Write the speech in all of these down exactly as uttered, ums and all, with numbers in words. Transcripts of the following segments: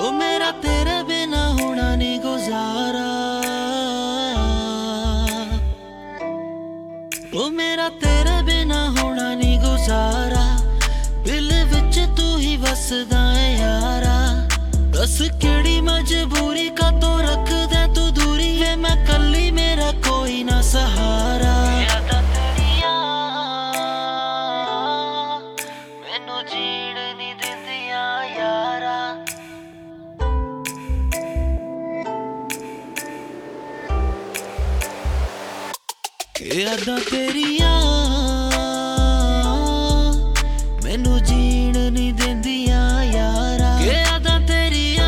ओ मेरा तेरे बिना होना नहीं गुजारा, ओ मेरा तेरे बिना होना नहीं गुजारा। दिल विच तू ही वसदा है यारा, दस केड़ी मजबूरी का तो रख दे तू दूरी वे, मैं कली मेरा कोई ना सहारा। मैनू जीण नहीं दिंदियां यारा, यादां तेरियां मैनू जीण नहीं दिंदियां यारा, यादां तेरियां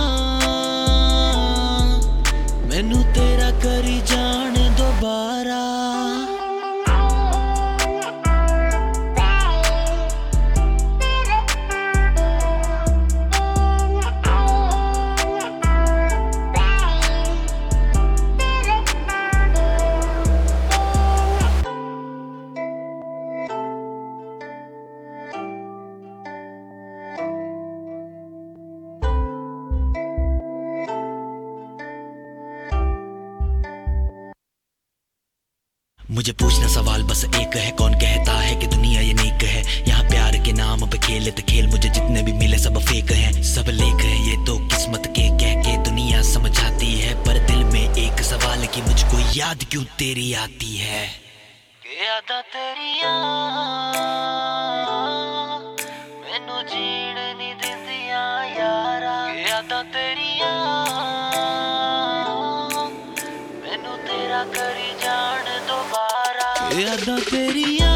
मैनू तेरा करी जान दोबारा। मुझे पूछना सवाल बस एक है, कौन कहता है कि दुनिया ये नीक है। यहाँ प्यार के नाम पे खेले तो खेल, मुझे जितने भी मिले सब फेक हैं, सब लेख है ये तो किस्मत के कह के दुनिया समझाती है। पर दिल में एक सवाल कि मुझको याद क्यों तेरी आती है। यादां तेरियां मैनू जीण नहीं दिंदियां यारा, यादां तेरियां मैनू तेरा करी जान दोबारा। यादां तेरियां